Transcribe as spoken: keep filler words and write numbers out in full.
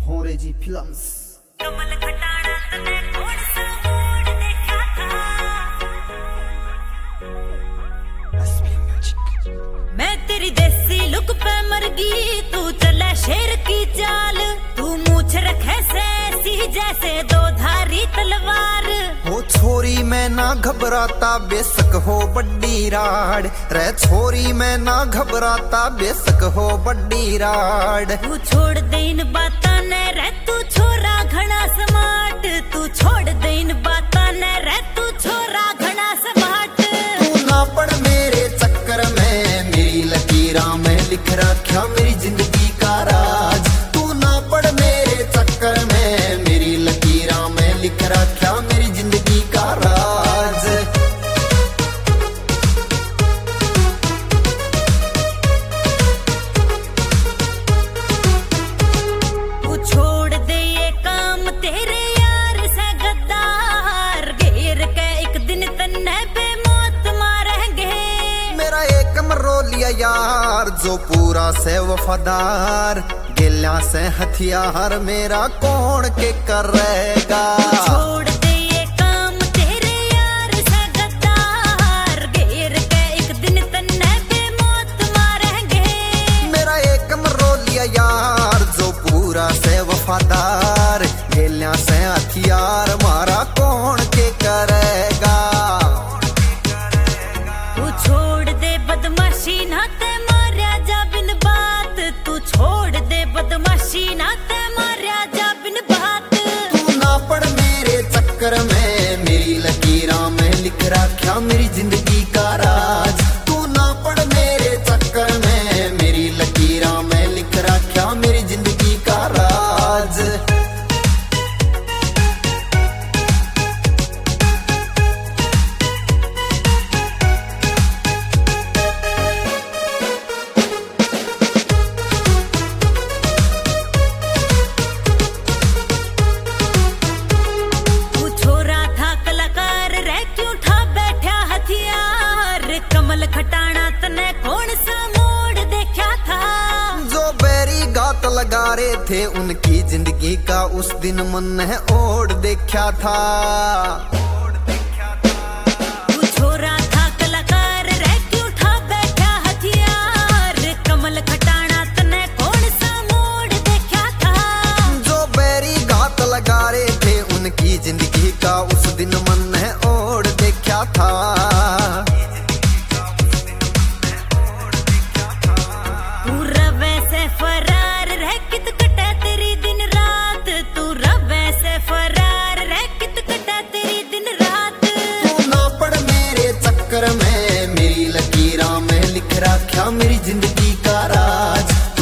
भोरे जी films. कमल खटाना तने कौन सा मूड देखा था। मैं तेरी देसी लुक पे मर गई, तू चले शेर की चाल। तू मूछ रखे से ऐसी जैसे दो धारी तलवार। हो छोरी मैं ना घबराता बेशक हो बड्डी राड रे, छोरी मैं ना घबराता बेशक हो बड्डी राड। तू छोड़ दे इन बातां ने रे, तू छोरा घना स्मार्ट। तू छोड़ दे इन बातां ने रे, तू छोरा घना स्मार्ट। तू ना पड़ मेरे चक्कर में, मेरी लकीरां में लिख रखा मेरी जिंदगी का राज। तू ना पड़ मेरे चक्कर में, मेरी लकीरां में लिख रखा मेरी जिंदगी का राज। तू छोड़ दे ये काम तेरे यार से गद्दार। घेर के एक दिन तन्ने पे मौत मारेंगे। मेरा एक मरो लिया यार जो पूरा से वफादार, गिल्या से हथियार मेरा कौन के करेगा। छोड़ दे ये काम तेरे यार से गद्दार। घेर के एक दिन तन्ने पे मौत मारेंगे। मेरा एक मरो लिया यार जो पूरा से वफादार, गिल्या से हथियार मारा कौन के करेगा। तू छोड़ दे बदमाशी ना ते मार्या जा बिन बात। तू छोड़ दे बदमाशी ना ते मार्या जा बिन बात। तू ना पड़ मेरे चक्कर में, मेरी लकीरां में लिख रखा मेरी जिंदगी का राज। तू ना पड़ मेरे चक्कर में, मेरी लकीरां में लिख रखा मेरी जिंदगी का राज। तू छोरा था कलाकार रह क्यों ठा बैठा हथियार। कमल खटाना तने कौन सा मोड़ देखा था। जो बैरी गात लगा रहे थे उनकी जिंदगी का उस दिन मन ने ओढ़ देखा था। तू छोरा था कलाकार रह क्यों ठा बैठा हथियार। कमल खटाना तने कौन सा मोड़ देखा था। जो बैरी गात लगा रहे थे उनकी जिंदगी का उस दिन मन ने ओढ़ देखा था। तू रवे से फरार रह कित कटे तेरी दिन रात। तू रवे से फरार रह कित कटे तेरी दिन रात। तू ना पड़ मेरे चक्कर में, मेरी लकीरां में लिख रखा मेरी जिंदगी का राज।